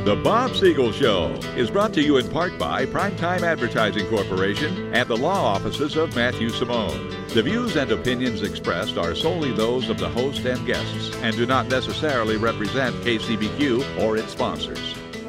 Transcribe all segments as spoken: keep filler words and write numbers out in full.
The Bob Siegel Show is brought to you in part by Primetime Advertising Corporation and the law offices of Matthew Simone. The views and opinions expressed are solely those of the host and guests and do not necessarily represent K C B Q or its sponsors.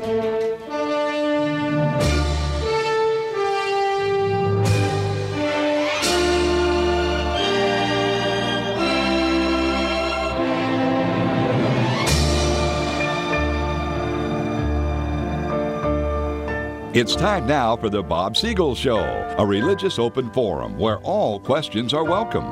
It's time now for the Bob Siegel Show, a religious open forum where all questions are welcome.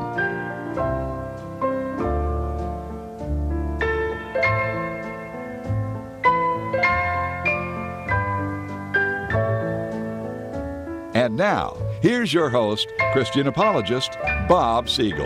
And now, here's your host, Christian apologist, Bob Siegel.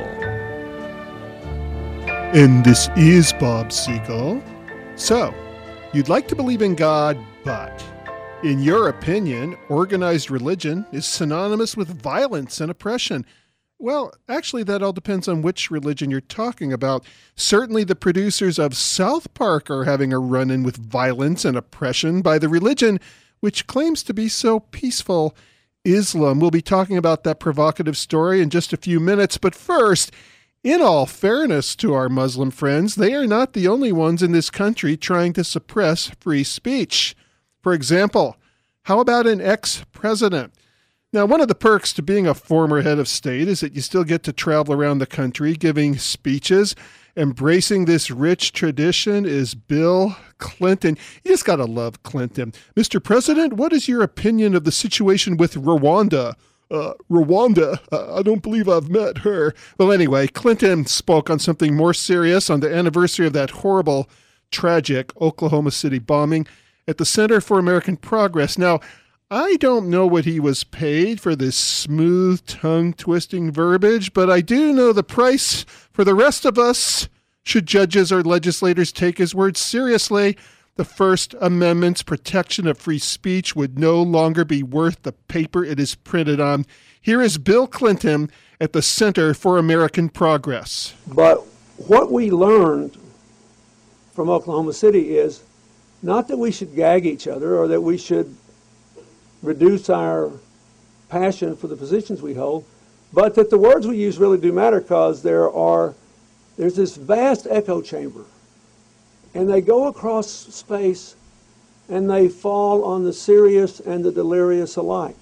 And this is Bob Siegel. So, you'd like to believe in God, but in your opinion, organized religion is synonymous with violence and oppression. Well, actually, that all depends on which religion you're talking about. Certainly, the producers of South Park are having a run-in with violence and oppression by the religion which claims to be so peaceful, Islam. We'll be talking about that provocative story in just a few minutes. But first, in all fairness to our Muslim friends, they are not the only ones in this country trying to suppress free speech. For example, how about an ex-president? Now, one of the perks to being a former head of state is that you still get to travel around the country giving speeches. Embracing this rich tradition is Bill Clinton. You just got to love Clinton. Mister President, what is your opinion of the situation with Rwanda? Uh, Rwanda, uh, I don't believe I've met her. Well, anyway, Clinton spoke on something more serious on the anniversary of that horrible, tragic Oklahoma City bombing at the Center for American Progress. Now, I don't know what he was paid for this smooth, tongue-twisting verbiage, but I do know the price for the rest of us, should judges or legislators take his words seriously. The First Amendment's protection of free speech would no longer be worth the paper it is printed on. Here is Bill Clinton at the Center for American Progress. But what we learned from Oklahoma City is not that we should gag each other or that we should reduce our passion for the positions we hold, but that the words we use really do matter, because there are there's this vast echo chamber, and they go across space and they fall on the serious and the delirious alike.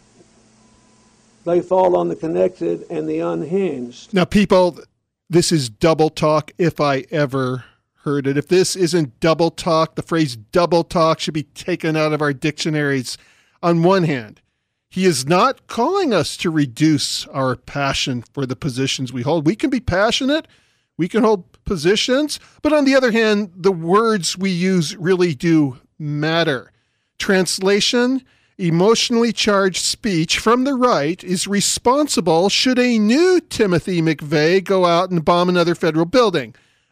They fall on the connected and the unhinged. Now, people, this is double talk if I ever heard it. If this isn't double talk, the phrase double talk should be taken out of our dictionaries. On one hand, he is not calling us to reduce our passion for the positions we hold. We can be passionate, we can hold positions, but on the other hand, the words we use really do matter. Translation: emotionally charged speech from the right is responsible should a new Timothy McVeigh go out and bomb another federal building.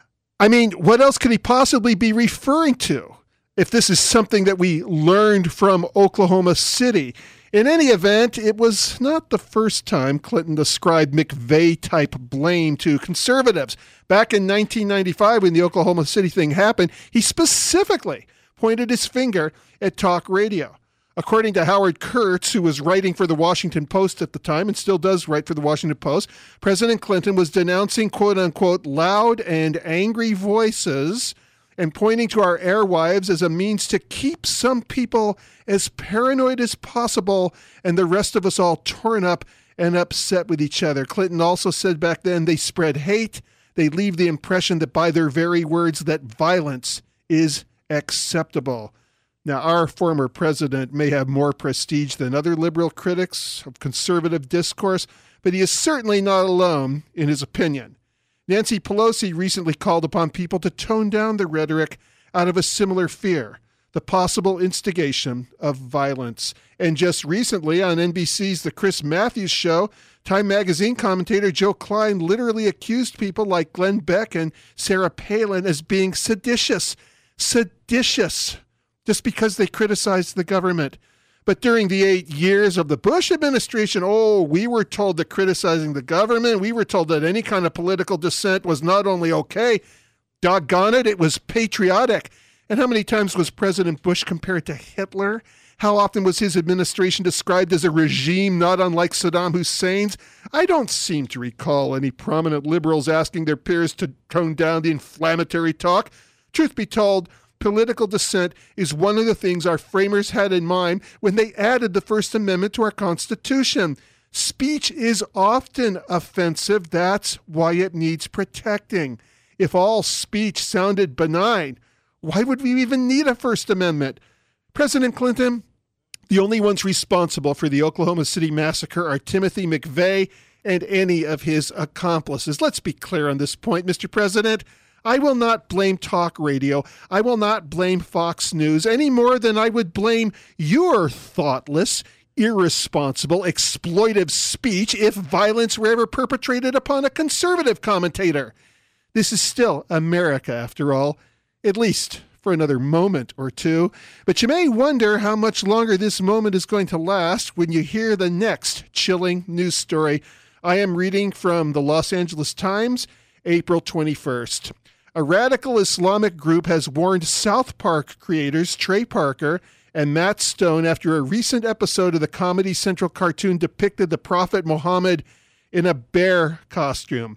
I mean, what else could he possibly be referring to if this is something that we learned from Oklahoma City? In any event, it was not the first time Clinton ascribed McVeigh-type blame to conservatives. Back in nineteen ninety-five, when the Oklahoma City thing happened, he specifically pointed his finger at talk radio. According to Howard Kurtz, who was writing for the Washington Post at the time and still does write for the Washington Post, President Clinton was denouncing, quote-unquote, loud and angry voices and pointing to our airwaves as a means to keep some people as paranoid as possible and the rest of us all torn up and upset with each other. Clinton also said back then they spread hate. They leave the impression that by their very words that violence is acceptable. Now, our former president may have more prestige than other liberal critics of conservative discourse, but he is certainly not alone in his opinion. Nancy Pelosi recently called upon people to tone down the rhetoric out of a similar fear, the possible instigation of violence. And just recently on N B C's The Chris Matthews Show, Time Magazine commentator Joe Klein literally accused people like Glenn Beck and Sarah Palin as being seditious. Seditious. Just because they criticized the government. But during the eight years of the Bush administration, oh, we were told that criticizing the government, we were told that any kind of political dissent was not only okay, doggone it, it was patriotic. And how many times was President Bush compared to Hitler? How often was his administration described as a regime not unlike Saddam Hussein's? I don't seem to recall any prominent liberals asking their peers to tone down the inflammatory talk. Truth be told, political dissent is one of the things our framers had in mind when they added the First Amendment to our Constitution. Speech is often offensive. That's why it needs protecting. If all speech sounded benign, why would we even need a First Amendment? President Clinton, the only ones responsible for the Oklahoma City massacre are Timothy McVeigh and any of his accomplices. Let's be clear on this point, Mister President. I will not blame talk radio. I will not blame Fox News any more than I would blame your thoughtless, irresponsible, exploitive speech if violence were ever perpetrated upon a conservative commentator. This is still America, after all, at least for another moment or two. But you may wonder how much longer this moment is going to last when you hear the next chilling news story. I am reading from the Los Angeles Times, April twenty-first. A radical Islamic group has warned South Park creators Trey Parker and Matt Stone after a recent episode of the Comedy Central cartoon depicted the Prophet Muhammad in a bear costume.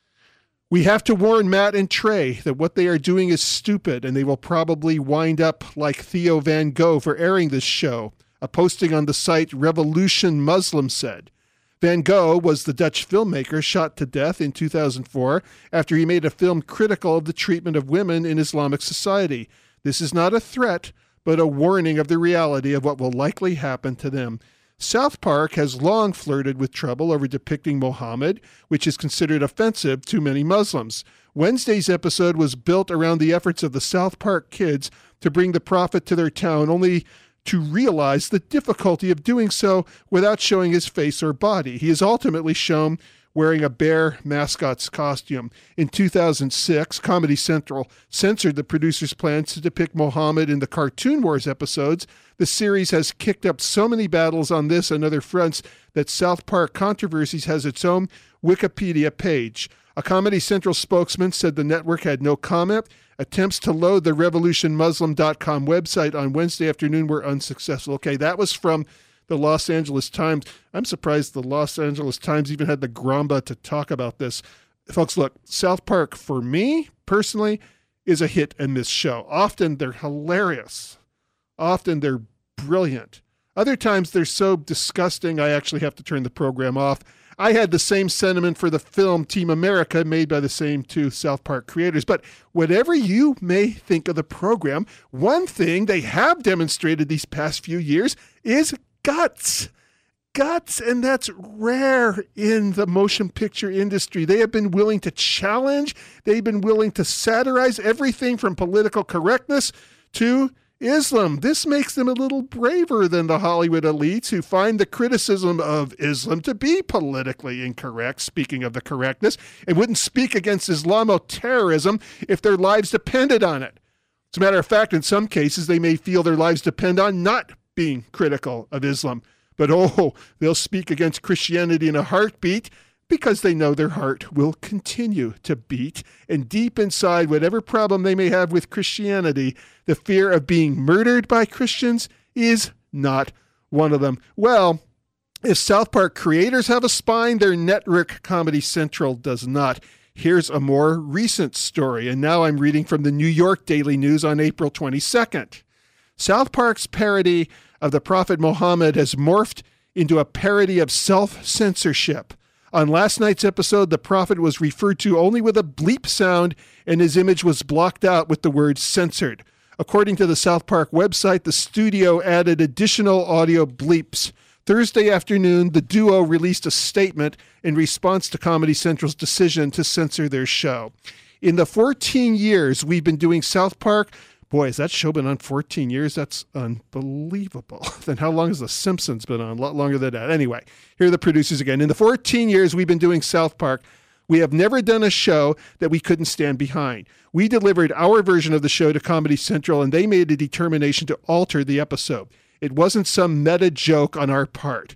We have to warn Matt and Trey that what they are doing is stupid, and they will probably wind up like Theo Van Gogh for airing this show, a posting on the site Revolution Muslim said. Van Gogh was the Dutch filmmaker shot to death in two thousand four after he made a film critical of the treatment of women in Islamic society. This is not a threat, but a warning of the reality of what will likely happen to them. South Park has long flirted with trouble over depicting Muhammad, which is considered offensive to many Muslims. Wednesday's episode was built around the efforts of the South Park kids to bring the prophet to their town, only to realize the difficulty of doing so without showing his face or body. He is ultimately shown wearing a bear mascot's costume. In two thousand six, Comedy Central censored the producer's plans to depict Muhammad in the Cartoon Wars episodes. The series has kicked up so many battles on this and other fronts that South Park Controversies has its own Wikipedia page. A Comedy Central spokesman said the network had no comment. Attempts to load the revolution muslim dot com website on Wednesday afternoon were unsuccessful. Okay, that was from the Los Angeles Times. I'm surprised the Los Angeles Times even had the gramba to talk about this. Folks, look, South Park, for me, personally, is a hit and miss show. Often they're hilarious. Often they're brilliant. Other times they're so disgusting I actually have to turn the program off. I had the same sentiment for the film Team America, made by the same two South Park creators. But whatever you may think of the program, one thing they have demonstrated these past few years is guts. Guts, and that's rare in the motion picture industry. They have been willing to challenge. They've been willing to satirize everything from political correctness to Islam. This makes them a little braver than the Hollywood elites who find the criticism of Islam to be politically incorrect, speaking of the correctness, and wouldn't speak against Islamo-terrorism if their lives depended on it. As a matter of fact, in some cases, they may feel their lives depend on not being critical of Islam. But oh, they'll speak against Christianity in a heartbeat because they know their heart will continue to beat. And deep inside, whatever problem they may have with Christianity, the fear of being murdered by Christians is not one of them. Well, if South Park creators have a spine, their network Comedy Central does not. Here's a more recent story, and now I'm reading from the New York Daily News on April twenty-second. South Park's parody of the Prophet Muhammad has morphed into a parody of self-censorship. On last night's episode, the Prophet was referred to only with a bleep sound, and his image was blocked out with the word censored. According to the South Park website, the studio added additional audio bleeps. Thursday afternoon, the duo released a statement in response to Comedy Central's decision to censor their show. In the fourteen years we've been doing South Park, boy, has that show been on fourteen years? That's unbelievable. Then how long has The Simpsons been on? A lot longer than that. Anyway, here are the producers again. In the fourteen years we've been doing South Park, we have never done a show that we couldn't stand behind. We delivered our version of the show to Comedy Central, and they made a determination to alter the episode. It wasn't some meta joke on our part.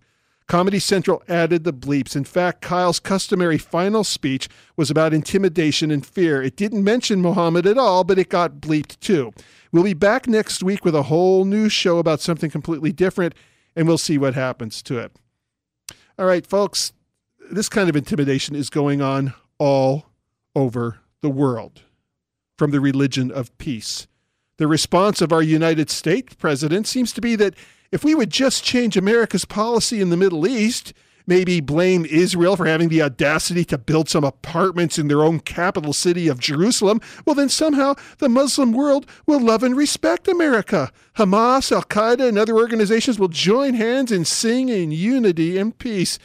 Comedy Central added the bleeps. In fact, Kyle's customary final speech was about intimidation and fear. It didn't mention Muhammad at all, but it got bleeped too. We'll be back next week with a whole new show about something completely different, and we'll see what happens to it. All right, folks, this kind of intimidation is going on all over the world from the religion of peace. The response of our United States president seems to be that if we would just change America's policy in the Middle East, maybe blame Israel for having the audacity to build some apartments in their own capital city of Jerusalem, well, then somehow the Muslim world will love and respect America. Hamas, Al-Qaeda, and other organizations will join hands and sing in unity and peace.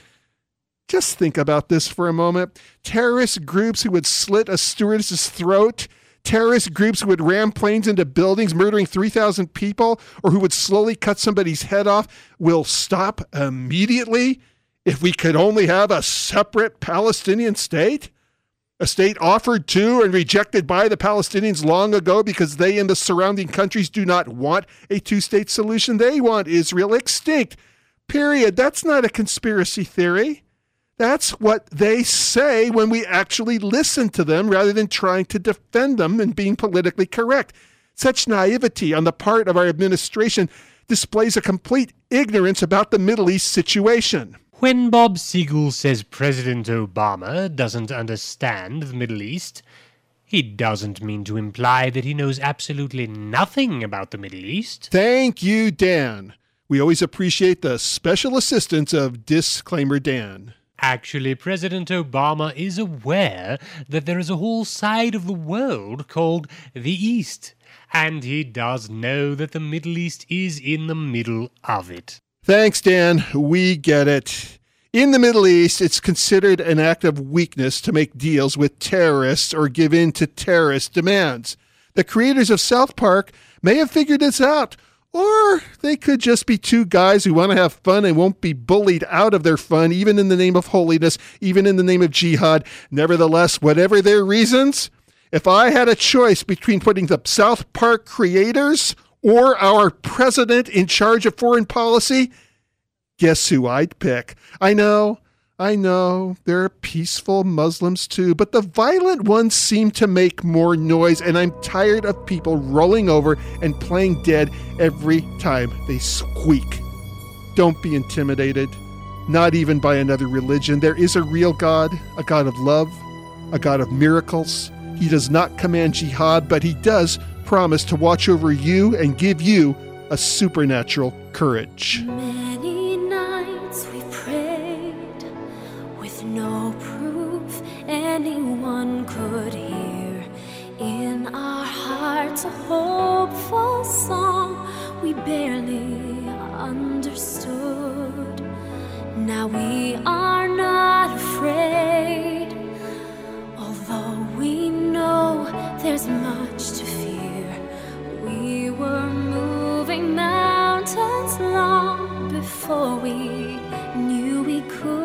Just think about this for a moment. Terrorist groups who would slit a stewardess's throat, terrorist groups who would ram planes into buildings, murdering three thousand people, or who would slowly cut somebody's head off, will stop immediately if we could only have a separate Palestinian state? A state offered to and rejected by the Palestinians long ago because they and the surrounding countries do not want a two-state solution. They want Israel extinct. Period. That's not a conspiracy theory. That's what they say when we actually listen to them rather than trying to defend them and being politically correct. Such naivety on the part of our administration displays a complete ignorance about the Middle East situation. When Bob Siegel says President Obama doesn't understand the Middle East, he doesn't mean to imply that he knows absolutely nothing about the Middle East. Thank you, Dan. We always appreciate the special assistance of Disclaimer Dan. Actually, President Obama is aware that there is a whole side of the world called the East, and he does know that the Middle East is in the middle of it. Thanks, Dan. We get it. In the Middle East, it's considered an act of weakness to make deals with terrorists or give in to terrorist demands. The creators of South Park may have figured this out, or they could just be two guys who want to have fun and won't be bullied out of their fun, even in the name of holiness, even in the name of jihad. Nevertheless, whatever their reasons, if I had a choice between putting the South Park creators or our president in charge of foreign policy, guess who I'd pick? I know, I know, there are peaceful Muslims too, but the violent ones seem to make more noise, and I'm tired of people rolling over and playing dead every time they squeak. Don't be intimidated, not even by another religion. There is a real God, a God of love, a God of miracles. He does not command jihad, but he does promise to watch over you and give you a supernatural courage. Many nights we prayed with no proof anyone could hear. In our hearts a hopeful song we barely understood. Now we are not afraid, although we know there's much to fear. We were moving mountains long before we knew we could.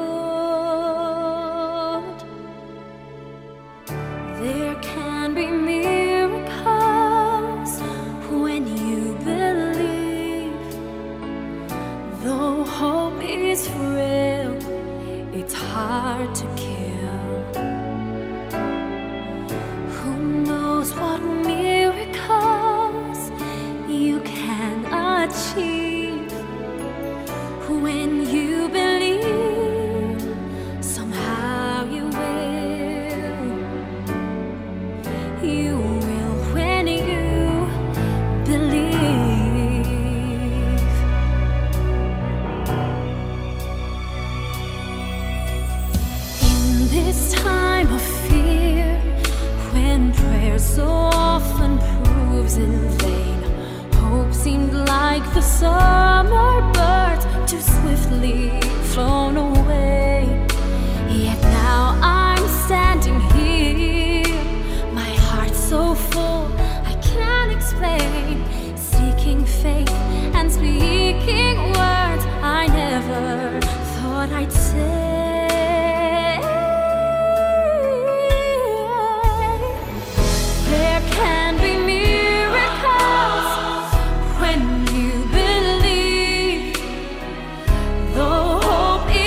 There can be miracles when you believe. Though hope is frail, it's hard to kill. Who knows what miracles you can achieve when you believe. Somehow you will. You will when you believe. In this time of fear, when prayer so often proves in vain, hope seemed like the summer birds too swiftly flown away. Yet now I'm standing here, my heart so full I can't explain, seeking faith and speaking words I never thought I'd say. There can be miracles when you believe. Though hope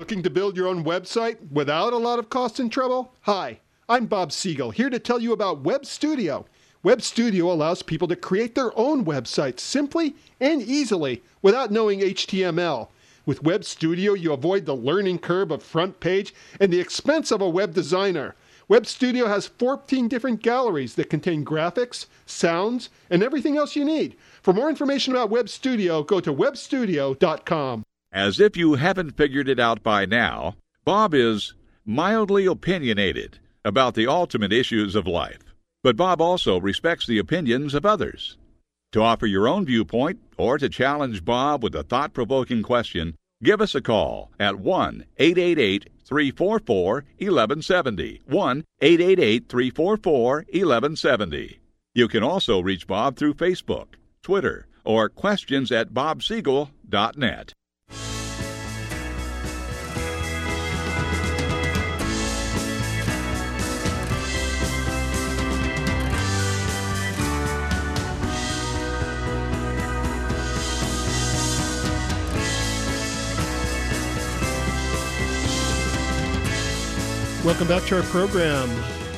Looking to build your own website without a lot of cost and trouble? Hi, I'm Bob Siegel, here to tell you about Web Studio. Web Studio allows people to create their own websites simply and easily without knowing H T M L. With Web Studio, you avoid the learning curve of front page and the expense of a web designer. Web Studio has fourteen different galleries that contain graphics, sounds, and everything else you need. For more information about Web Studio, go to web studio dot com. As if you haven't figured it out by now, Bob is mildly opinionated about the ultimate issues of life. But Bob also respects the opinions of others. To offer your own viewpoint or to challenge Bob with a thought-provoking question, give us a call at one eight eight eight, three four four, one one seven zero, one eight eight eight, three four four, one one seven zero. You can also reach Bob through Facebook, Twitter, or questions at bob siegel dot net. Welcome back to our program.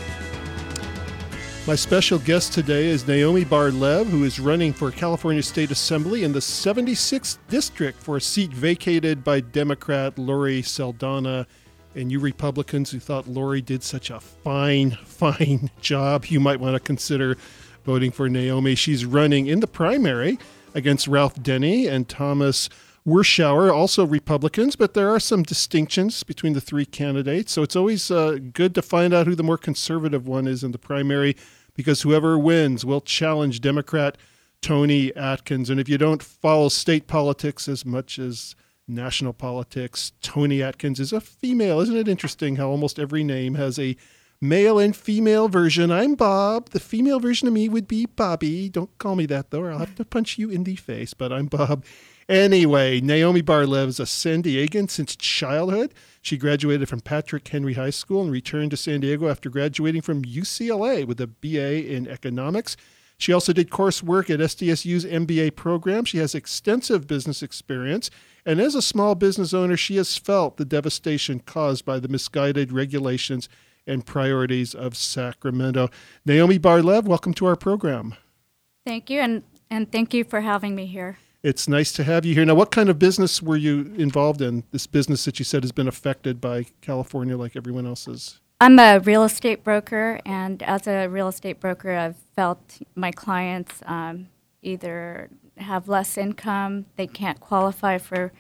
My special guest today is Naomi Bar-Lev, who is running for California State Assembly in the seventy-sixth District for a seat vacated by Democrat Lori Saldana. And you Republicans who thought Lori did such a fine, fine job, you might want to consider voting for Naomi. She's running in the primary against Ralph Denny and Thomas Werschauer, also Republicans, but there are some distinctions between the three candidates. So it's always uh, good to find out who the more conservative one is in the primary, because whoever wins will challenge Democrat Tony Atkins. And if you don't follow state politics as much as national politics, Tony Atkins is a female. Isn't it interesting how almost every name has a male and female version? I'm Bob. The female version of me would be Bobby. Don't call me that, though, or I'll have to punch you in the face, but I'm Bob. Anyway, Naomi Bar-Lev is a San Diegan since childhood. She graduated from Patrick Henry High School and returned to San Diego after graduating from U C L A with a B A in economics. She also did coursework at S D S U's M B A program. She has extensive business experience, and as a small business owner, she has felt the devastation caused by the misguided regulations and priorities of Sacramento. Naomi Bar-Lev, welcome to our program. Thank you, and, and thank you for having me here. It's nice to have you here. Now, what kind of business were you involved in? This business that you said has been affected by California like everyone else's. I'm a real estate broker, and as a real estate broker, I've felt my clients um, either have less income, they can't qualify for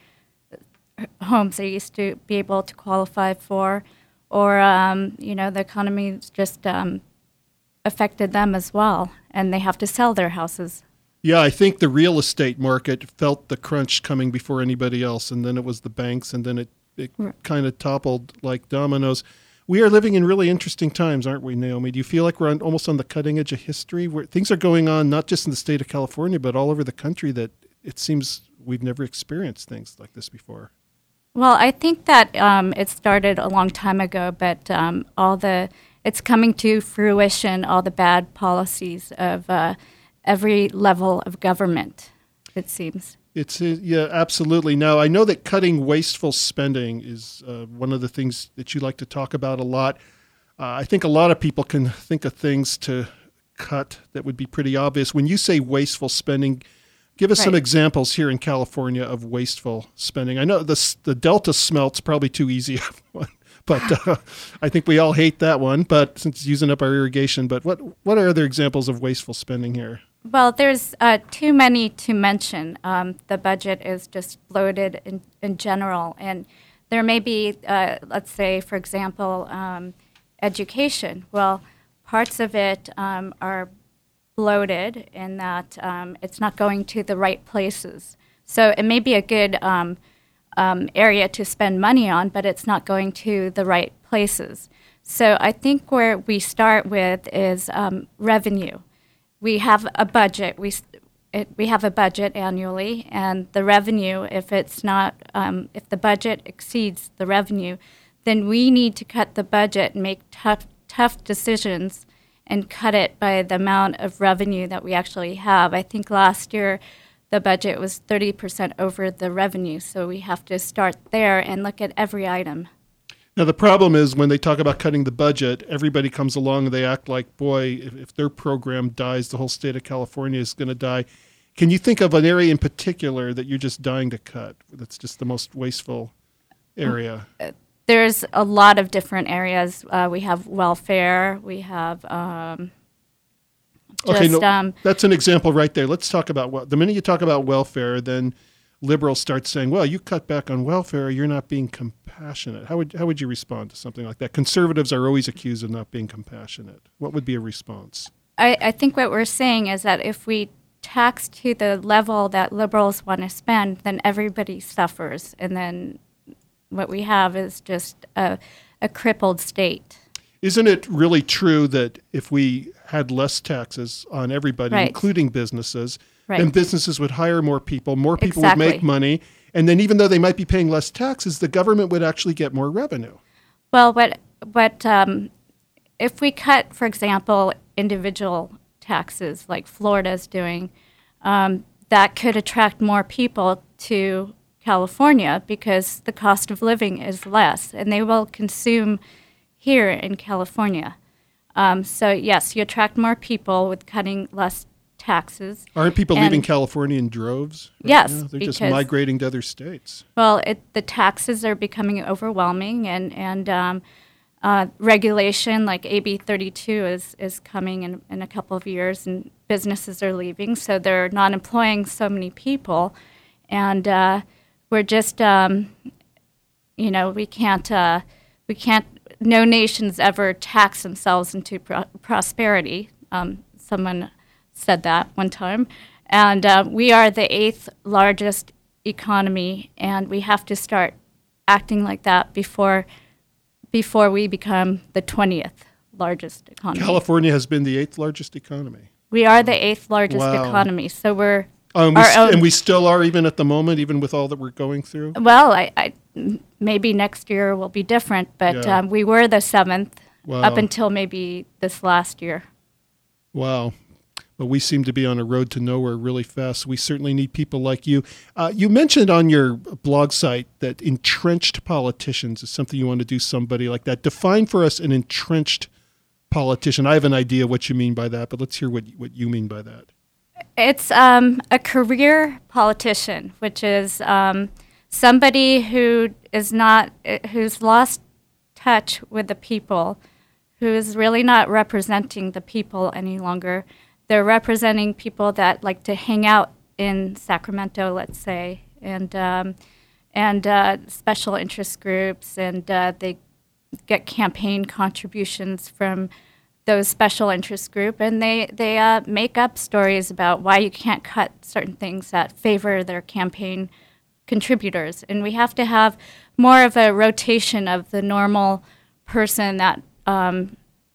homes they used to be able to qualify for, or, um, you know, the economy's just um, affected them as well, and they have to sell their houses. Yeah, I think the real estate market felt the crunch coming before anybody else, and then it was the banks, and then it, it right. kind of toppled like dominoes. We are living in really interesting times, aren't we, Naomi? Do you feel like we're on, almost on the cutting edge of history, where things are going on not just in the state of California, but all over the country, that it seems we've never experienced things like this before? Well, I think that um, it started a long time ago, but um, all the it's coming to fruition, all the bad policies of uh, every level of government, it seems. It's uh, yeah, absolutely. Now, I know that cutting wasteful spending is uh, one of the things that you like to talk about a lot. Uh, I think a lot of people can think of things to cut that would be pretty obvious. When you say wasteful spending, give us right. some examples here in California of wasteful spending. I know the the Delta smelt's probably too easy one, but uh, I think we all hate that one. But since it's using up our irrigation, but what what are other examples of wasteful spending here? Well, there's uh, too many to mention. Um, the budget is just bloated in, in general. And there may be, uh, let's say, for example, um, education. Well, parts of it um, are bloated in that um, it's not going to the right places. So it may be a good um, um, area to spend money on, but it's not going to the right places. So I think where we start with is um, revenue. We have a budget. We it, we have a budget annually, and the revenue, if it's not, um, if the budget exceeds the revenue, then we need to cut the budget and make tough tough decisions and cut it by the amount of revenue that we actually have. I think last year the budget was thirty percent over the revenue. So we have to start there and look at every item. Now, the problem is when they talk about cutting the budget, everybody comes along and they act like, boy, if, if their program dies, the whole state of California is going to die. Can you think of an area in particular that you're just dying to cut? That's just the most wasteful area. There's a lot of different areas. Uh, we have welfare. We have um, just, okay, no, um, that's an example right there. Let's talk about well, the minute you talk about welfare, then liberals start saying, "Well, you cut back on welfare. You're not being compassionate." How would how would you respond to something like that? Conservatives are always accused of not being compassionate. What would be a response? I, I think what we're saying is that if we tax to the level that liberals want to spend, then everybody suffers, and then what we have is just a, a crippled state. Isn't it really true that if we had less taxes on everybody, right. including businesses, right. then businesses would hire more people, more people exactly. would make money, and then even though they might be paying less taxes, the government would actually get more revenue? Well, what what um, if we cut, for example, individual taxes like Florida's doing, um, that could attract more people to California because the cost of living is less, and they will consume here in California. Um, so yes, you attract more people with cutting less taxes. Aren't people and leaving California in droves? Right yes, now? They're because, just migrating to other states. Well, it, the taxes are becoming overwhelming, and and um, uh, regulation like A B thirty-two is is coming in, in a couple of years, and businesses are leaving, so they're not employing so many people, and uh, we're just um, you know we can't uh, we can't. No nations ever tax themselves into pro- prosperity. Um, someone said that one time. And uh, we are the eighth largest economy, and we have to start acting like that before before we become the twentieth largest economy. California has been the eighth largest economy. We are the eighth largest Wow. economy, so we're Um, we our st- own. and we still are, even at the moment, even with all that we're going through? Well, I, I, maybe next year will be different, but Yeah. um, we were the seventh Wow. up until maybe this last year. Wow. Well, we seem to be on a road to nowhere really fast. We certainly need people like you. Uh, you mentioned on your blog site that entrenched politicians is something you want to do somebody like that. Define for us an entrenched politician. I have an idea what you mean by that, but let's hear what what you mean by that. It's um, a career politician, which is um, somebody who is not, who's lost touch with the people, who is really not representing the people any longer. They're representing people that like to hang out in Sacramento, let's say, and um, and uh, special interest groups, and uh, they get campaign contributions from those special interest group, and they they uh, make up stories about why you can't cut certain things that favor their campaign contributors. And we have to have more of a rotation of the normal person that um,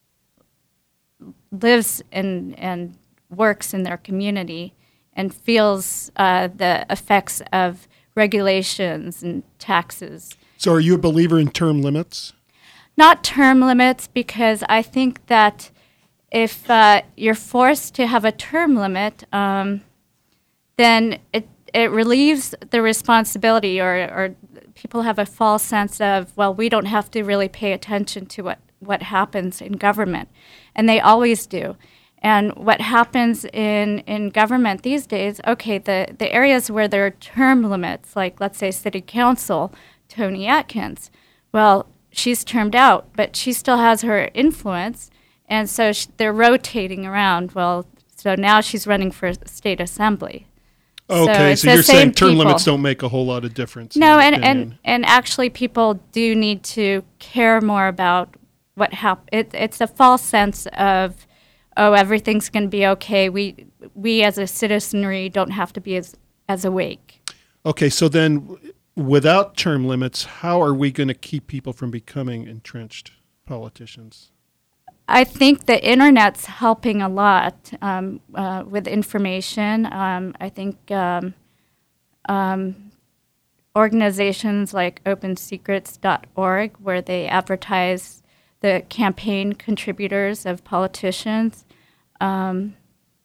lives and and works in their community and feels uh, the effects of regulations and taxes. So are you a believer in term limits? Not term limits, because I think that if uh, you're forced to have a term limit, um, then it it relieves the responsibility, or, or people have a false sense of, well, we don't have to really pay attention to what, what happens in government. And they always do. And what happens in, in government these days, okay, the, the areas where there are term limits, like let's say City Council, Toni Atkins, well, she's termed out, but she still has her influence, and so sh- they're rotating around. Well, so now she's running for state assembly. Okay, it's so, the you're same saying term people. limits don't make a whole lot of difference. in No, your and, and, opinion. and actually people do need to care more about what happened. It, it's a false sense of, oh, everything's going to be okay. We we as a citizenry don't have to be as, as awake. Okay, so then without term limits, how are we going to keep people from becoming entrenched politicians? I think the internet's helping a lot um, uh, with information. Um, I think um, um, organizations like open secrets dot org, where they advertise the campaign contributors of politicians, um,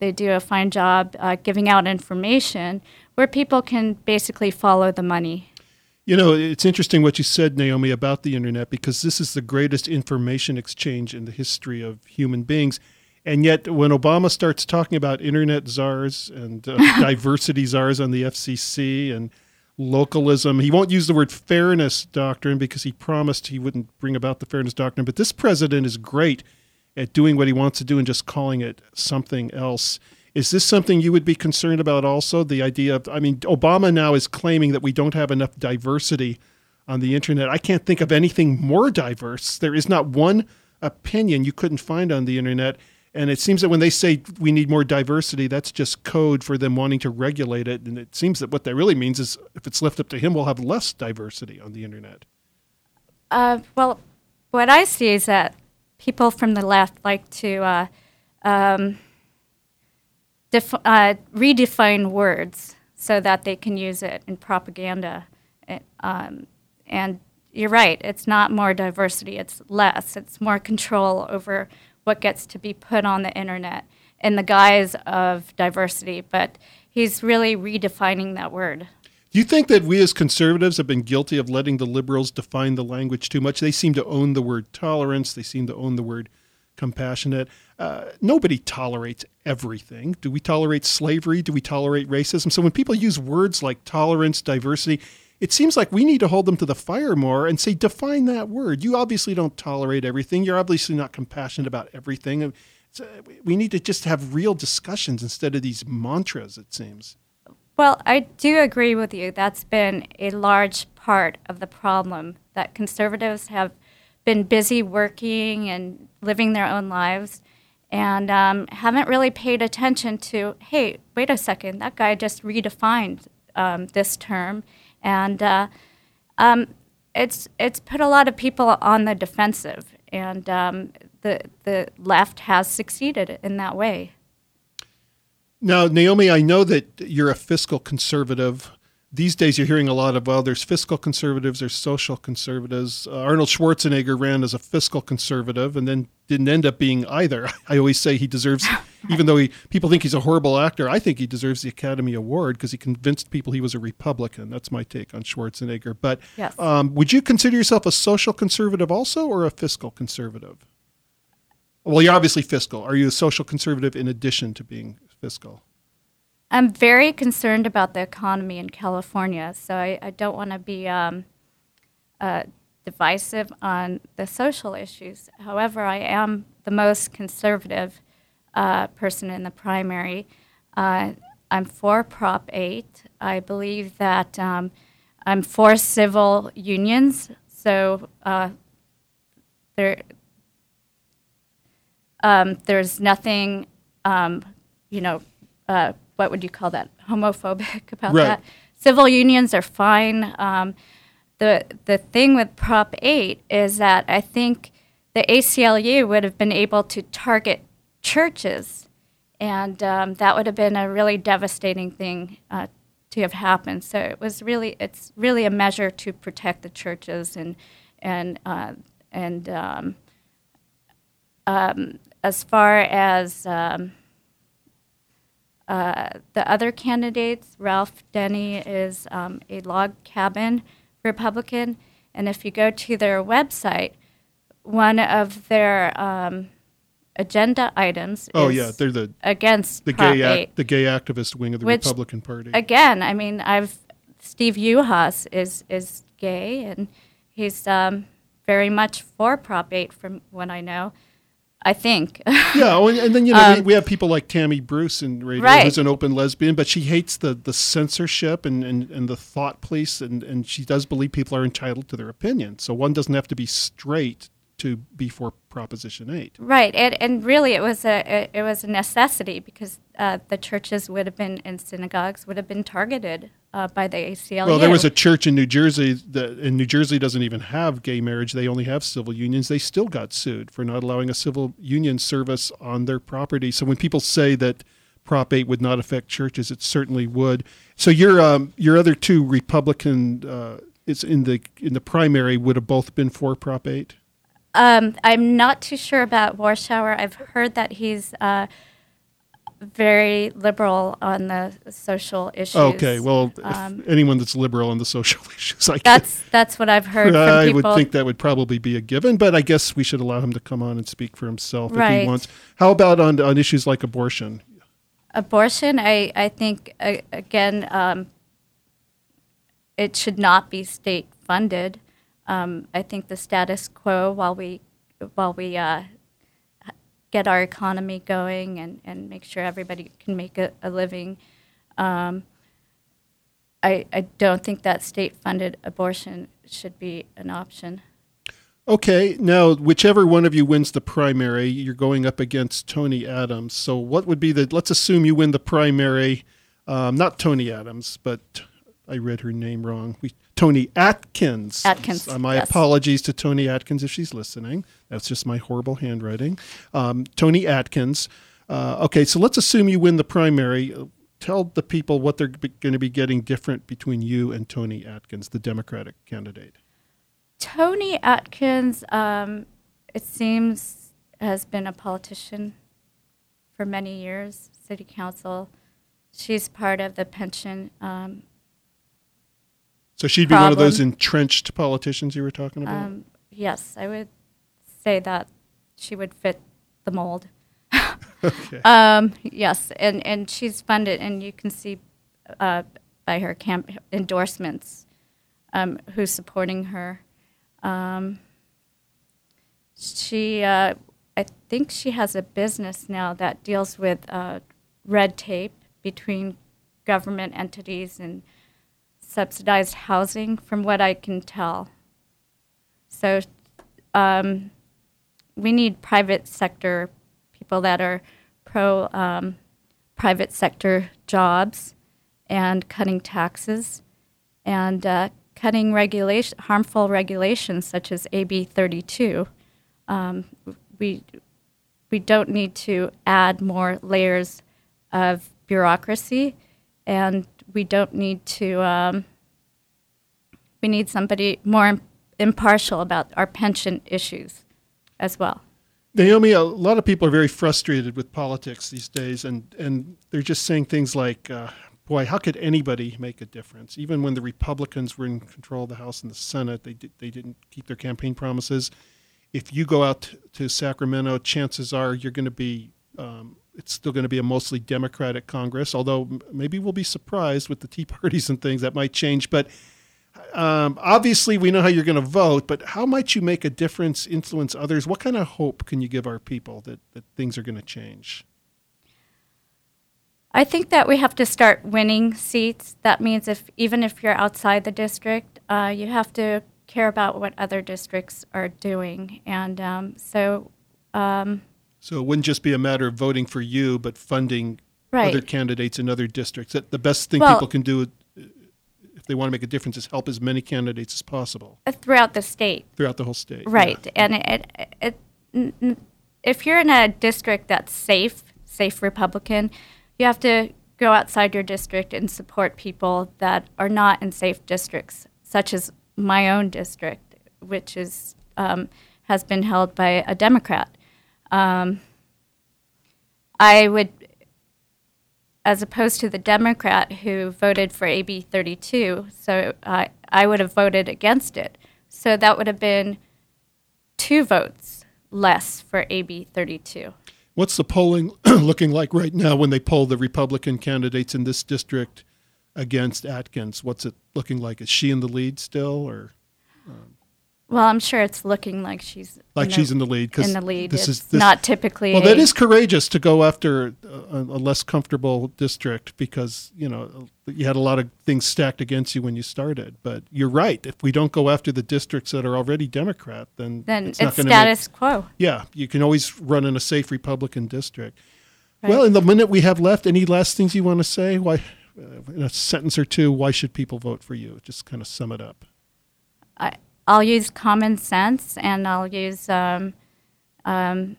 they do a fine job uh, giving out information where people can basically follow the money. You know, it's interesting what you said, Naomi, about the internet, because this is the greatest information exchange in the history of human beings. And yet, when Obama starts talking about internet czars and uh, diversity czars on the F C C and localism, he won't use the word fairness doctrine because he promised he wouldn't bring about the fairness doctrine. But this president is great at doing what he wants to do and just calling it something else. Is this something you would be concerned about also? The idea of, I mean, Obama now is claiming that we don't have enough diversity on the internet. I can't think of anything more diverse. There is not one opinion you couldn't find on the internet. And it seems that when they say we need more diversity, that's just code for them wanting to regulate it. And it seems that what that really means is if it's left up to him, we'll have less diversity on the internet. Uh, well, what I see is that people from the left like to uh, um, def- uh, redefine words so that they can use it in propaganda. It, um, and you're right, it's not more diversity, it's less. It's more control over what gets to be put on the internet in the guise of diversity, but he's really redefining that word. Do you think that we as conservatives have been guilty of letting the liberals define the language too much? They seem to own the word tolerance. They seem to own the word compassionate. Uh, nobody tolerates everything. Do we tolerate slavery? Do we tolerate racism? So when people use words like tolerance, diversity, it seems like we need to hold them to the fire more and say, define that word. You obviously don't tolerate everything. You're obviously not compassionate about everything. So we need to just have real discussions instead of these mantras, it seems. Well, I do agree with you. That's been a large part of the problem, that conservatives have been busy working and living their own lives and um, haven't really paid attention to, hey, wait a second, that guy just redefined um, this term. And uh, um, it's it's put a lot of people on the defensive, and um, the the left has succeeded in that way. Now, Naomi, I know that you're a fiscal conservative. These days you're hearing a lot of, well, there's fiscal conservatives, there's social conservatives. Uh, Arnold Schwarzenegger ran as a fiscal conservative and then didn't end up being either. I always say he deserves, even though he, people think he's a horrible actor, I think he deserves the Academy Award because he convinced people he was a Republican. That's my take on Schwarzenegger. But yes. um, would you consider yourself a social conservative also or a fiscal conservative? Well, you're obviously fiscal. Are you a social conservative in addition to being fiscal? I'm very concerned about the economy in California, so I, I don't want to be um, uh, divisive on the social issues. However, I am the most conservative uh, person in the primary. Uh, I'm for Prop eight. I believe that um, I'm for civil unions, so uh, there, um, there's nothing, um, you know, uh, what would you call that, homophobic about right. that. Civil unions are fine. Um, the the thing with Prop eight is that I think the A C L U would have been able to target churches, and um, that would have been a really devastating thing uh, to have happened. So it was really, it's really a measure to protect the churches, and and uh, and um, um, as far as um, Uh, the other candidates, Ralph Denny is um, a log cabin Republican, and if you go to their website, one of their um, agenda items oh, is yeah, they're the against the Prop gay eight, act, the gay activist wing of the which, Republican Party. Again, I mean, I've Steve Uhas is is gay, and he's um, very much for Prop eight, from what I know. I think. yeah, oh, and, and then, you know, um, we, we have people like Tammy Bruce in radio, right. who's an open lesbian, but she hates the, the censorship and, and, and the thought police, and, and she does believe people are entitled to their opinion. So one doesn't have to be straight to be for Proposition eight. Right, and, and really it was a it was a necessity because uh, the churches would have been, and synagogues would have been targeted uh, by the A C L U. Well, there was a church in New Jersey, that, and New Jersey doesn't even have gay marriage. They only have civil unions. They still got sued for not allowing a civil union service on their property. So when people say that Prop eight would not affect churches, it certainly would. So your um, your other two Republican uh, is in the in the primary would have both been for Prop eight? Um, I'm not too sure about Warshauer. I've heard that he's uh, very liberal on the social issues. Okay, well, Um, if anyone that's liberal on the social issues, I That's that's what I've heard from I people. would think that would probably be a given, but I guess we should allow him to come on and speak for himself if Right. he wants. How about on on issues like abortion? Abortion, I, I think, uh, again, um, it should not be state funded. Um, I think the status quo while we while we uh, get our economy going and, and make sure everybody can make a, a living, um, I, I don't think that state funded abortion should be an option. Okay, now whichever one of you wins the primary, you're going up against Tony Adams. So what would be the, let's assume you win the primary, um, not Tony Adams, but I read her name wrong. We, Tony Atkins. Atkins, Uh, my yes. apologies to Tony Atkins if she's listening. That's just my horrible handwriting. Um, Tony Atkins. Uh, okay, so let's assume you win the primary. Tell the people what they're going to be getting different between you and Tony Atkins, the Democratic candidate. Tony Atkins, um, it seems, has been a politician for many years, city council. She's part of the pension. Um, So she'd be one of those Problem. entrenched politicians you were talking about? um, yes, I would say that she would fit the mold. Okay. Um, yes, and, and she's funded, and you can see uh, by her camp endorsements um, who's supporting her. Um, she, uh, I think she has a business now that deals with uh, red tape between government entities and subsidized housing, from what I can tell. So um, we need private sector people that are pro um, private sector jobs and cutting taxes and uh, cutting regulation, harmful regulations such as A B thirty-two. Um, we we don't need to add more layers of bureaucracy, and we don't need to. Um, we need somebody more im- impartial about our pension issues, as well. Naomi, a lot of people are very frustrated with politics these days, and, and they're just saying things like, uh, boy, how could anybody make a difference? Even when the Republicans were in control of the House and the Senate, they, did, they didn't keep their campaign promises. If you go out to Sacramento, chances are you're going to be, um, it's still going to be a mostly Democratic Congress, although m- maybe we'll be surprised with the Tea Parties and things that might change. But Um, obviously, we know how you're going to vote, but how might you make a difference, influence others? What kind of hope can you give our people that, that things are going to change? I think that we have to start winning seats. That means if even if you're outside the district, uh, you have to care about what other districts are doing. And um, so... Um, so it wouldn't just be a matter of voting for you, but funding Right. other candidates in other districts. That the best thing Well- people can do if they want to make a difference is help as many candidates as possible throughout the state. throughout the whole state. Right, Yeah. and it, it, it, n- n- if you're in a district that's safe, safe Republican, you have to go outside your district and support people that are not in safe districts, such as my own district, which is um, has been held by a Democrat. Um, I would, as opposed to the Democrat who voted for A B thirty-two, so I I would have voted against it. So that would have been two votes less for A B thirty-two. What's the polling looking like right now when they poll the Republican candidates in this district against Atkins? What's it looking like? Is she in the lead still, or Well, I'm sure it's looking like she's like in the, she's in the lead? 'Cause in the lead. This It's is this, not typically. Well, a, that is courageous to go after a, a less comfortable district because, you know, you had a lot of things stacked against you when you started. But you're right. If we don't go after the districts that are already Democrat, then, Then it's, it's, not going to status quo. Yeah, you can always run in a safe Republican district. Right. Well, in the minute we have left, any last things you want to say? Why, uh, in a sentence or two, why should people vote for you? Just kind of sum it up. I, I'll use common sense, and I'll use um, um,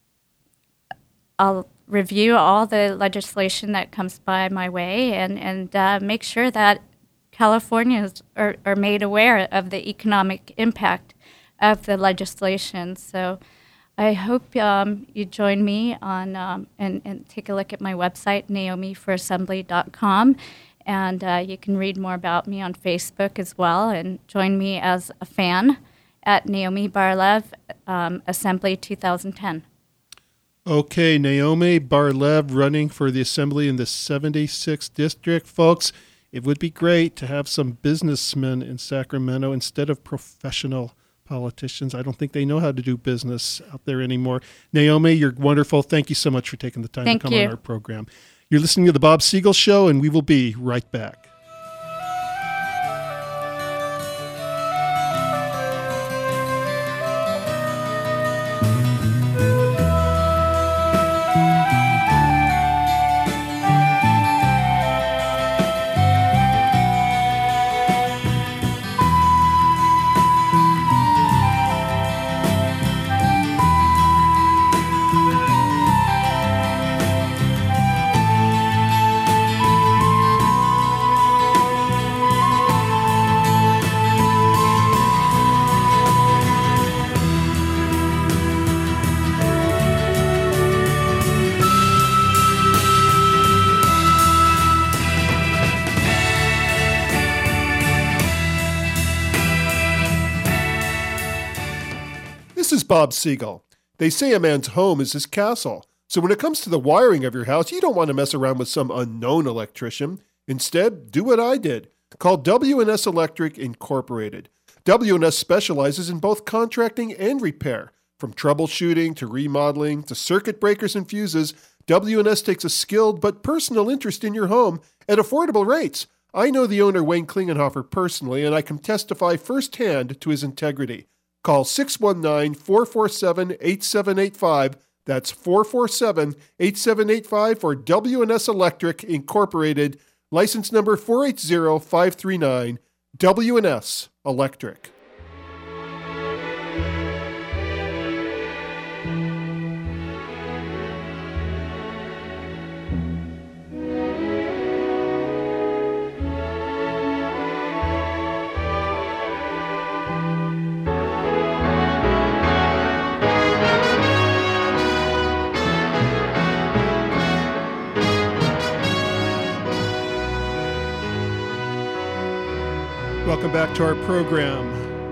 I'll review all the legislation that comes by my way, and and uh, make sure that Californians are, are made aware of the economic impact of the legislation. So I hope um, you join me on um, and, and take a look at my website, naomi for assembly dot com. And uh, you can read more about me on Facebook as well, and join me as a fan at Naomi Bar-Lev, um, Assembly twenty ten. Okay, Naomi Bar-Lev running for the Assembly in the seventy-sixth District. Folks, it would be great to have some businessmen in Sacramento instead of professional politicians. I don't think they know how to do business out there anymore. Naomi, you're wonderful. Thank you so much for taking the time Thank to come you. on our program. You're listening to The Bob Siegel Show, and we will be right back. This is Bob Siegel. They say a man's home is his castle. So when it comes to the wiring of your house, you don't want to mess around with some unknown electrician. Instead, do what I did. Call W and S Electric Incorporated. W and S specializes in both contracting and repair. From troubleshooting to remodeling to circuit breakers and fuses, W and S takes a skilled but personal interest in your home at affordable rates. I know the owner, Wayne Klingenhofer, personally, and I can testify firsthand to his integrity. Call six one nine, four four seven, eight seven eight five. That's four four seven, eight seven eight five for W and S Electric Incorporated, license number four eight zero five three nine, W and S Electric. Welcome back to our program.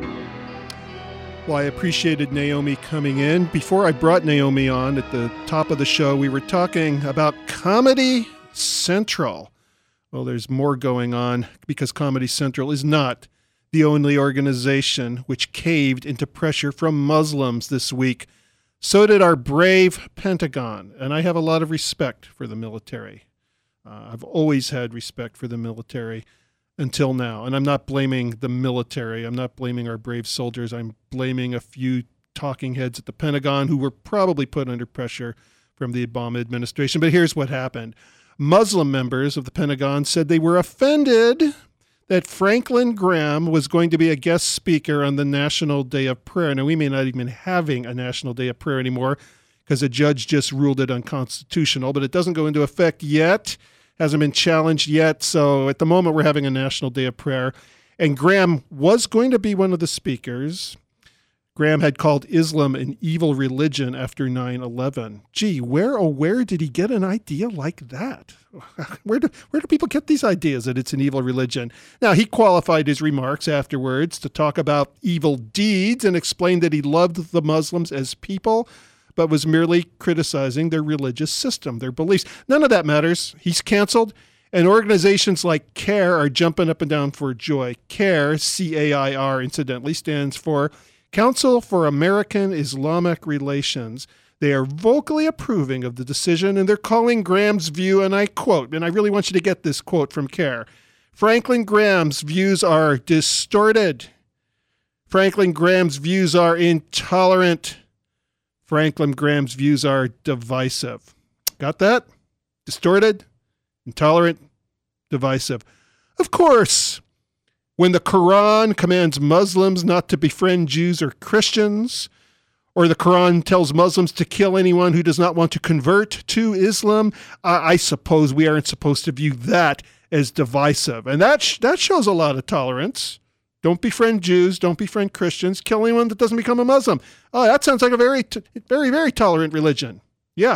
Well, I appreciated Naomi coming in. Before I brought Naomi on at the top of the show, we were talking about Comedy Central. Well, there's more going on because Comedy Central is not the only organization which caved into pressure from Muslims this week. So did our brave Pentagon, and I have a lot of respect for the military. Uh, I've always had respect for the military. Until now. And I'm not blaming the military. I'm not blaming our brave soldiers. I'm blaming a few talking heads at the Pentagon who were probably put under pressure from the Obama administration. But here's what happened. Muslim members of the Pentagon said they were offended that Franklin Graham was going to be a guest speaker on the National Day of Prayer. Now, we may not even having a National Day of Prayer anymore because a judge just ruled it unconstitutional, but it doesn't go into effect yet. Hasn't been challenged yet. So at the moment, we're having a National Day of Prayer. And Graham was going to be one of the speakers. Graham had called Islam an evil religion after nine eleven. Gee, where, oh, where did he get an idea like that? Where do, where do people get these ideas that it's an evil religion? Now, he qualified his remarks afterwards to talk about evil deeds and explained that he loved the Muslims as people, but was merely criticizing their religious system, their beliefs. None of that matters. He's canceled, and organizations like CAIR are jumping up and down for joy. CAIR, C A I R, incidentally, stands for Council for American Islamic Relations. They are vocally approving of the decision, and they're calling Graham's view, and I quote, and I really want you to get this quote from CAIR, Franklin Graham's views are distorted. Franklin Graham's views are intolerant. Franklin Graham's views are divisive. Got that? Distorted, intolerant, divisive. Of course, when the Quran commands Muslims not to befriend Jews or Christians, or the Quran tells Muslims to kill anyone who does not want to convert to Islam, uh, I suppose we aren't supposed to view that as divisive. And that sh- that shows a lot of tolerance. Don't befriend Jews. Don't befriend Christians. Kill anyone that doesn't become a Muslim. Oh, that sounds like a very, t- very, very tolerant religion. Yeah.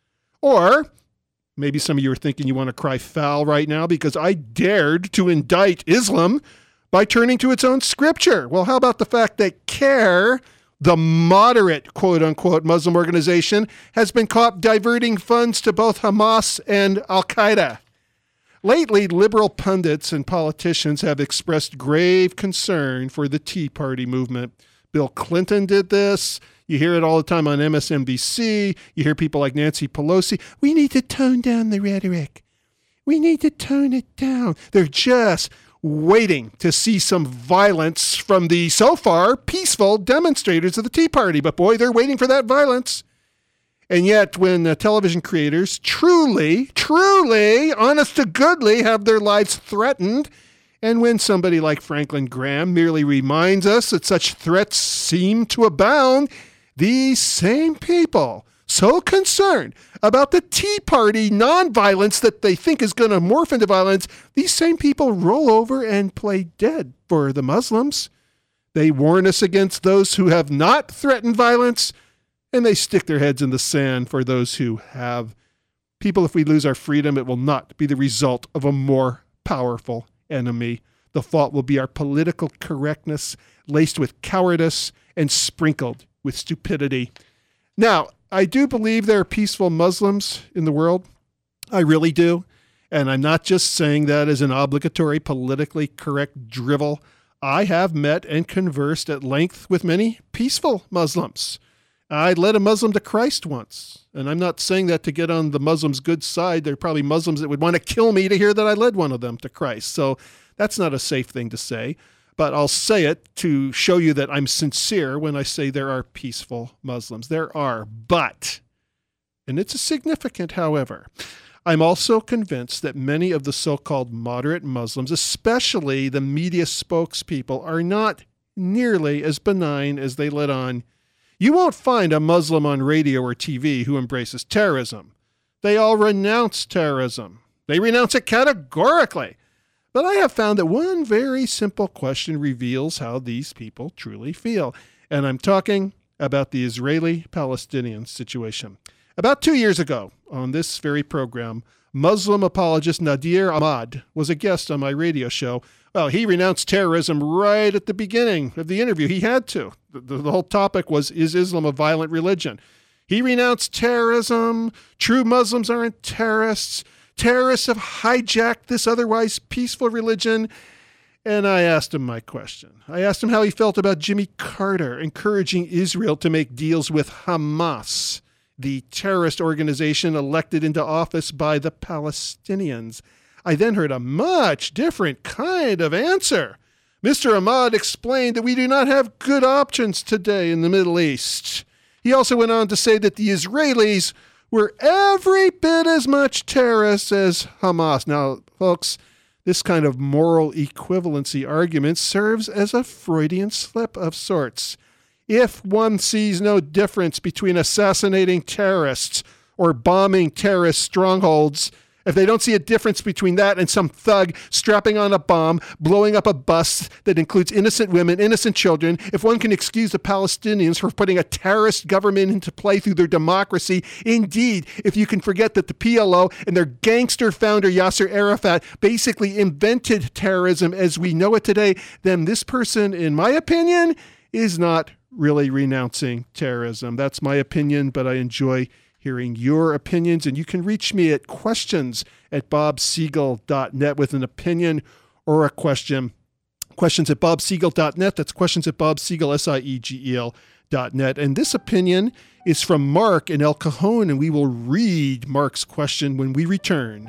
Or maybe some of you are thinking you want to cry foul right now because I dared to indict Islam by turning to its own scripture. Well, how about the fact that CARE, the moderate quote-unquote Muslim organization, has been caught diverting funds to both Hamas and Al-Qaeda? Lately, liberal pundits and politicians have expressed grave concern for the Tea Party movement. Bill Clinton did this. You hear it all the time on M S N B C. You hear people like Nancy Pelosi. We need to tone down the rhetoric. We need to tone it down. They're just waiting to see some violence from the, so far, peaceful demonstrators of the Tea Party. But boy, they're waiting for that violence. And yet, when uh, television creators truly, truly, honest to goodly, have their lives threatened, and when somebody like Franklin Graham merely reminds us that such threats seem to abound, these same people, so concerned about the Tea Party nonviolence that they think is going to morph into violence, these same people roll over and play dead for the Muslims. They warn us against those who have not threatened violence, and they stick their heads in the sand for those who have. People, if we lose our freedom, it will not be the result of a more powerful enemy. The fault will be our political correctness, laced with cowardice and sprinkled with stupidity. Now, I do believe there are peaceful Muslims in the world. I really do. And I'm not just saying that as an obligatory politically correct drivel. I have met and conversed at length with many peaceful Muslims. I led a Muslim to Christ once, and I'm not saying that to get on the Muslims' good side. There are probably Muslims that would want to kill me to hear that I led one of them to Christ. So that's not a safe thing to say, but I'll say it to show you that I'm sincere when I say there are peaceful Muslims. There are, but, and it's a significant however, I'm also convinced that many of the so-called moderate Muslims, especially the media spokespeople, are not nearly as benign as they let on. You won't find a Muslim on radio or T V who embraces terrorism. They all renounce terrorism. They renounce it categorically. But I have found that one very simple question reveals how these people truly feel. And I'm talking about the Israeli-Palestinian situation. About two years ago, on this very program, Muslim apologist Nadir Ahmad was a guest on my radio show. Well, he renounced terrorism right at the beginning of the interview. He had to. The, the whole topic was, is Islam a violent religion? He renounced terrorism. True Muslims aren't terrorists. Terrorists have hijacked this otherwise peaceful religion. And I asked him my question. I asked him how he felt about Jimmy Carter encouraging Israel to make deals with Hamas, the terrorist organization elected into office by the Palestinians. I then heard a much different kind of answer. Mister Ahmad explained that we do not have good options today in the Middle East. He also went on to say that the Israelis were every bit as much terrorists as Hamas. Now, folks, this kind of moral equivalency argument serves as a Freudian slip of sorts. If one sees no difference between assassinating terrorists or bombing terrorist strongholds, if they don't see a difference between that and some thug strapping on a bomb, blowing up a bus that includes innocent women, innocent children, if one can excuse the Palestinians for putting a terrorist government into play through their democracy, indeed, if you can forget that the P L O and their gangster founder Yasser Arafat basically invented terrorism as we know it today, then this person, in my opinion, is not really renouncing terrorism. That's my opinion, but I enjoy hearing your opinions, and you can reach me at questions at bob siegel dot net with an opinion or a question. Questions at bob siegel dot net. That's questions at bob siegel, S I E G E L dot net. And this opinion is from Mark in El Cajon, and we will read Mark's question when we return.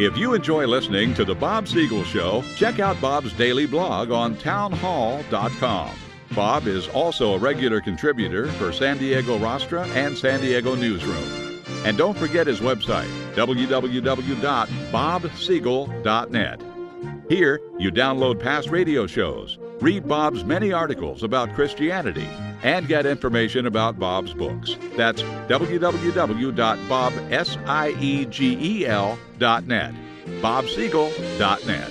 If you enjoy listening to The Bob Siegel Show, check out Bob's daily blog on town hall dot com. Bob is also a regular contributor for San Diego Rostra and San Diego Newsroom. And don't forget his website, w w w dot bob siegel dot net. Here, you download past radio shows, read Bob's many articles about Christianity, and get information about Bob's books. That's w w w dot bob siegel dot net. bob siegel dot net.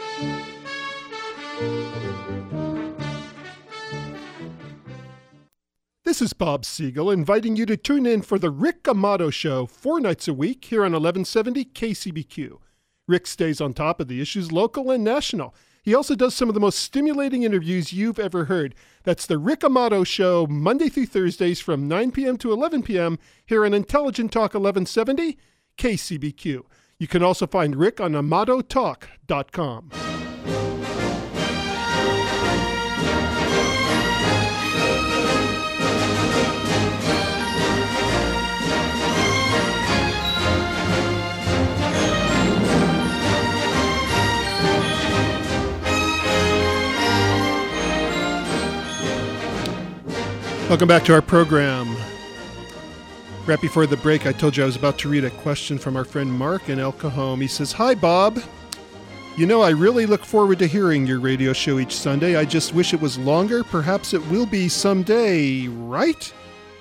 This is Bob Siegel inviting you to tune in for the Rick Amato Show four nights a week here on eleven seventy K C B Q. Rick stays on top of the issues local and national. He also does some of the most stimulating interviews you've ever heard. That's the Rick Amato Show, Monday through Thursdays from nine p.m. to eleven p.m. here on Intelligent Talk eleven seventy K C B Q. You can also find Rick on amato talk dot com. Welcome back to our program. Right before the break, I told you I was about to read a question from our friend Mark in El Cajon. He says, "Hi, Bob. You know, I really look forward to hearing your radio show each Sunday. I just wish it was longer. Perhaps it will be someday, right?"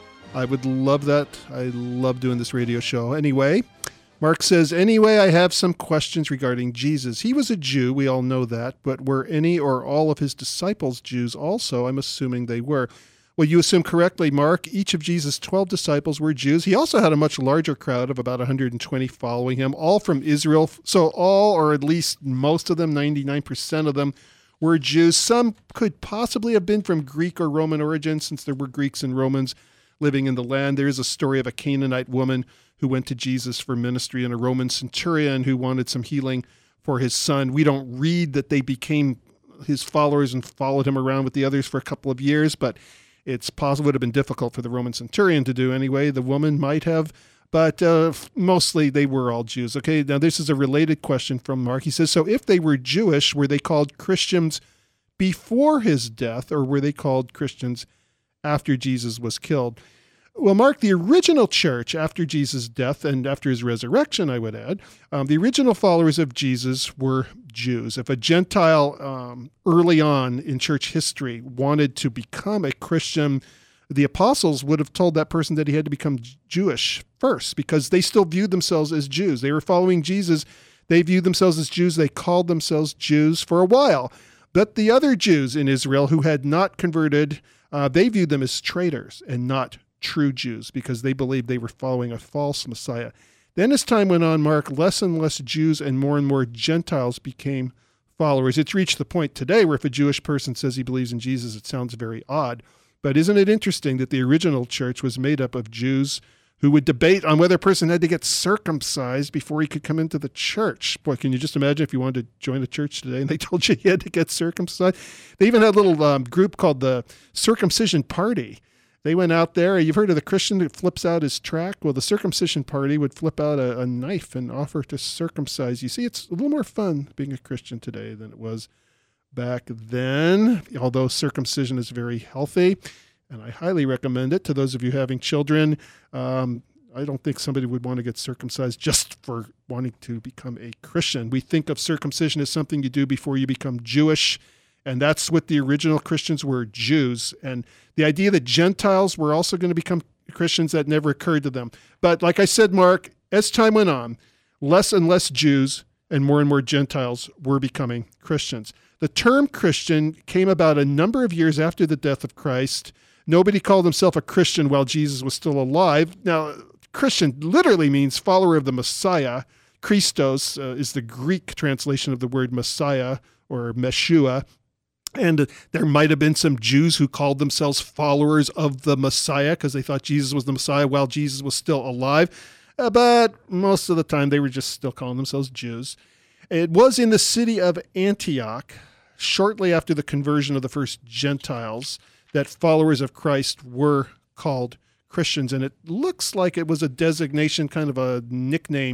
I would love that. I love doing this radio show. Anyway, Mark says, "Anyway, I have some questions regarding Jesus. He was a Jew, we all know that, but were any or all of his disciples Jews also? I'm assuming they were." Well, you assume correctly, Mark. Each of Jesus' twelve disciples were Jews. He also had a much larger crowd of about one hundred twenty following him, all from Israel. So all, or at least most of them, ninety-nine percent of them, were Jews. Some could possibly have been from Greek or Roman origin, since there were Greeks and Romans living in the land. There is a story of a Canaanite woman who went to Jesus for ministry and a Roman centurion who wanted some healing for his son. We don't read that they became his followers and followed him around with the others for a couple of years, but it's possible it would have been difficult for the Roman centurion to do anyway. The woman might have, but uh, mostly they were all Jews. Okay, now this is a related question from Mark. He says, so if they were Jewish, were they called Christians before his death, or were they called Christians after Jesus was killed? Well, Mark, the original church after Jesus' death and after his resurrection, I would add, um, the original followers of Jesus were Jews. If a Gentile um, early on in church history wanted to become a Christian, the apostles would have told that person that he had to become Jewish first, because they still viewed themselves as Jews. They were following Jesus. They viewed themselves as Jews. They called themselves Jews for a while. But the other Jews in Israel who had not converted, uh, they viewed them as traitors and not true Jews, because they believed they were following a false Messiah. Then as time went on, Mark, less and less Jews and more and more Gentiles became followers. It's reached the point today where if a Jewish person says he believes in Jesus, it sounds very odd. But isn't it interesting that the original church was made up of Jews who would debate on whether a person had to get circumcised before he could come into the church? Boy, can you just imagine if you wanted to join a church today and they told you you had to get circumcised? They even had a little um, group called the Circumcision Party. They went out there. You've heard of the Christian that flips out his track? Well, the circumcision party would flip out a, a knife and offer to circumcise. You see, it's a little more fun being a Christian today than it was back then, although circumcision is very healthy, and I highly recommend it to those of you having children. Um, I don't think somebody would want to get circumcised just for wanting to become a Christian. We think of circumcision as something you do before you become Jewish, and that's what the original Christians were, Jews. And the idea that Gentiles were also going to become Christians, that never occurred to them. But like I said, Mark, as time went on, less and less Jews and more and more Gentiles were becoming Christians. The term Christian came about a number of years after the death of Christ. Nobody called himself a Christian while Jesus was still alive. Now, Christian literally means follower of the Messiah. Christos uh, is the Greek translation of the word Messiah or Meshua. And uh, there might have been some Jews who called themselves followers of the Messiah because they thought Jesus was the Messiah while Jesus was still alive. Uh, but most of the time they were just still calling themselves Jews. It was in the city of Antioch, shortly after the conversion of the first Gentiles, that followers of Christ were called Christians. And it looks like it was a designation, kind of a nickname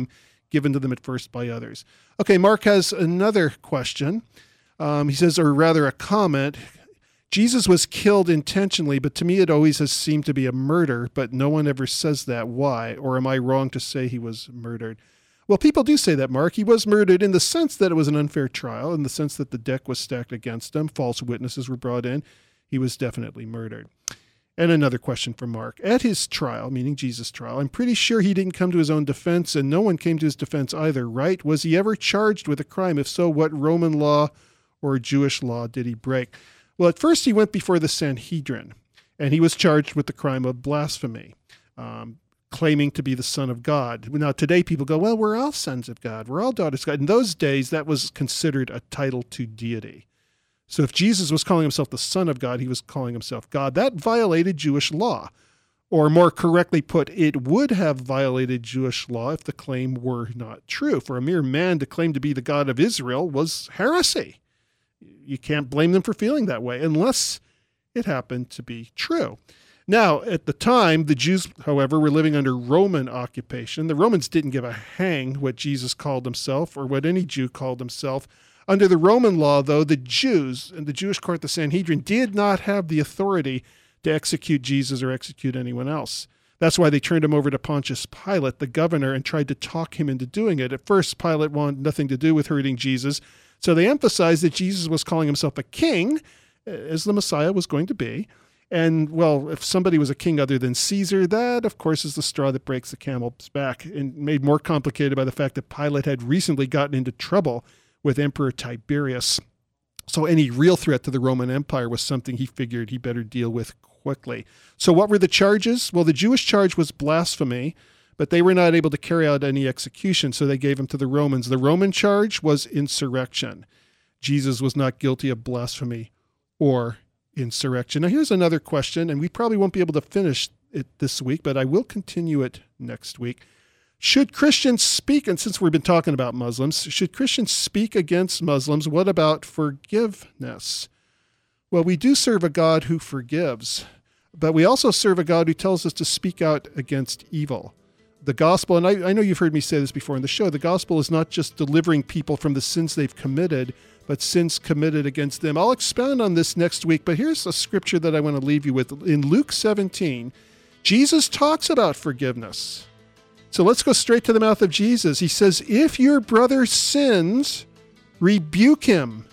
given to them at first by others. Okay, Mark has another question. Um, he says, or rather a comment, Jesus was killed intentionally, but to me it always has seemed to be a murder, but no one ever says that. Why? Or am I wrong to say he was murdered? Well, people do say that, Mark. He was murdered in the sense that it was an unfair trial, in the sense that the deck was stacked against him, false witnesses were brought in. He was definitely murdered. And another question from Mark. At his trial, meaning Jesus' trial, I'm pretty sure he didn't come to his own defense, and no one came to his defense either, right? Was he ever charged with a crime? If so, what Roman law or Jewish law did he break? Well, at first he went before the Sanhedrin, and he was charged with the crime of blasphemy, um, claiming to be the Son of God. Now, today people go, well, we're all sons of God. We're all daughters of God. In those days, that was considered a title to deity. So if Jesus was calling himself the Son of God, he was calling himself God. That violated Jewish law. Or more correctly put, it would have violated Jewish law if the claim were not true. For a mere man to claim to be the God of Israel was heresy. You can't blame them for feeling that way unless it happened to be true. Now, at the time, the Jews, however, were living under Roman occupation. The Romans didn't give a hang what Jesus called himself or what any Jew called himself. Under the Roman law, though, the Jews and the Jewish court, the Sanhedrin, did not have the authority to execute Jesus or execute anyone else. That's why they turned him over to Pontius Pilate, the governor, and tried to talk him into doing it. At first, Pilate wanted nothing to do with hurting Jesus, so they emphasized that Jesus was calling himself a king, as the Messiah was going to be. And, well, if somebody was a king other than Caesar, that, of course, is the straw that breaks the camel's back, and made more complicated by the fact that Pilate had recently gotten into trouble with Emperor Tiberius. So any real threat to the Roman Empire was something he figured he better deal with quickly. So what were the charges? Well, the Jewish charge was blasphemy, but they were not able to carry out any execution, so they gave him to the Romans. The Roman charge was insurrection. Jesus was not guilty of blasphemy or insurrection. Now, here's another question, and we probably won't be able to finish it this week, but I will continue it next week. Should Christians speak, and since we've been talking about Muslims, should Christians speak against Muslims? What about forgiveness? Well, we do serve a God who forgives, but we also serve a God who tells us to speak out against evil. The gospel, and I, I know you've heard me say this before in the show, the gospel is not just delivering people from the sins they've committed, but sins committed against them. I'll expound on this next week, but here's a scripture that I want to leave you with. In Luke seventeen, Jesus talks about forgiveness. So let's go straight to the mouth of Jesus. He says, if your brother sins, rebuke him.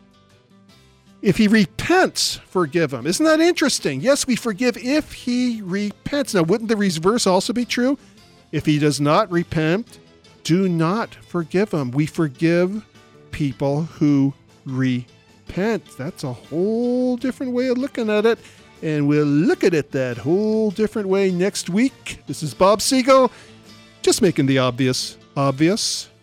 If he repents, forgive him. Isn't that interesting? Yes, we forgive if he repents. Now, wouldn't the reverse also be true? If he does not repent, do not forgive him. We forgive people who repent. That's a whole different way of looking at it. And we'll look at it that whole different way next week. This is Bob Siegel. Just making the obvious obvious.